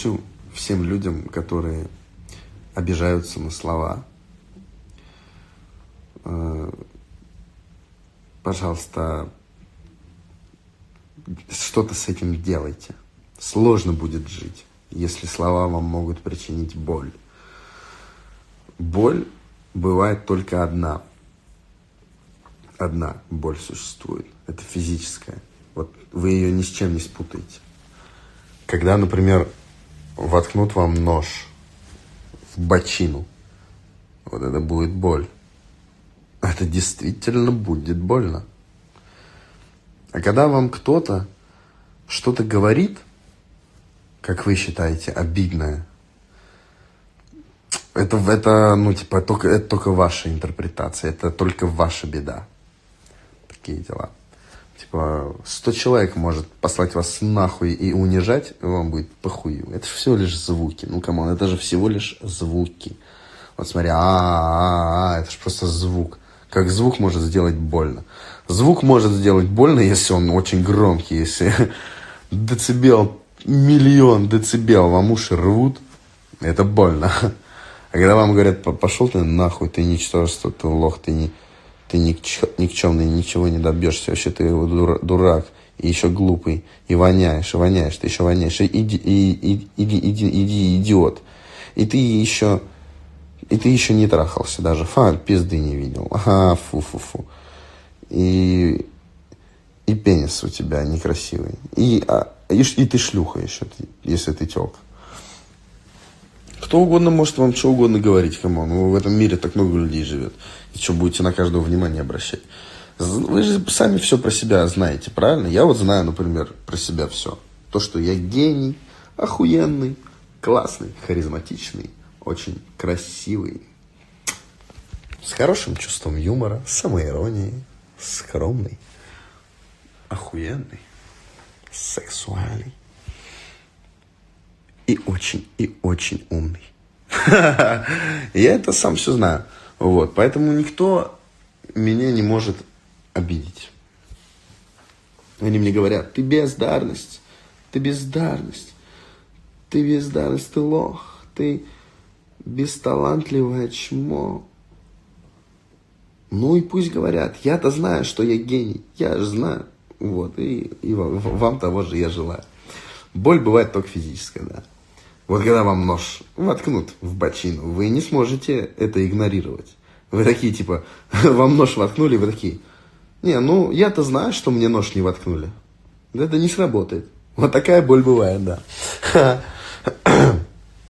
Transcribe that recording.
хочу всем людям, которые обижаются на слова, пожалуйста, что-то с этим делайте. Сложно будет жить, если слова вам могут причинить боль. Боль бывает только одна. Одна боль существует. Это физическая. Вот вы ее ни с чем не спутаете. Когда, например, воткнут вам нож в бочину, вот это будет боль. Это действительно будет больно. А когда вам кто-то что-то говорит, как вы считаете, обидное, это только ваша интерпретация, это только ваша беда. Такие дела. 100 человек может послать вас нахуй и унижать, и вам будет похую. Это же всего лишь звуки. Ну, камон, это же всего лишь звуки. Вот смотри, это же просто звук. Как звук может сделать больно? Звук может сделать больно, если он очень громкий, если децибел, миллион децибел вам уши рвут, это больно. А когда вам говорят, пошел ты нахуй, ты ничтожество, ты лох, ты никчемный, ничего не добьешься, вообще ты дурак, и еще глупый, и воняешь, ты еще воняешь, иди, идиот, и ты еще не трахался даже, пизды не видел, фу. И пенис у тебя некрасивый, и ты шлюха еще, если ты тёлка. Кто угодно может вам что угодно говорить, камон. В этом мире так много людей живет. И что, будете на каждого внимание обращать? Вы же сами все про себя знаете, правильно? Я вот знаю, например, про себя все. То, что я гений, охуенный, классный, харизматичный, очень красивый, с хорошим чувством юмора, с самоиронией, скромный, охуенный, сексуальный. И очень умный. Я это сам все знаю. Вот. Поэтому никто меня не может обидеть. Они мне говорят, ты бездарность, ты лох, ты бесталантливое чмо. Ну и пусть говорят, я-то знаю, что я гений, я же знаю. Вот. И вам того же я желаю. Боль бывает только физическая, да. Вот когда вам нож воткнут в бочину, вы не сможете это игнорировать. Вы такие, вам нож воткнули, вы такие, я-то знаю, что мне нож не воткнули. Это не сработает. Вот такая боль бывает, да.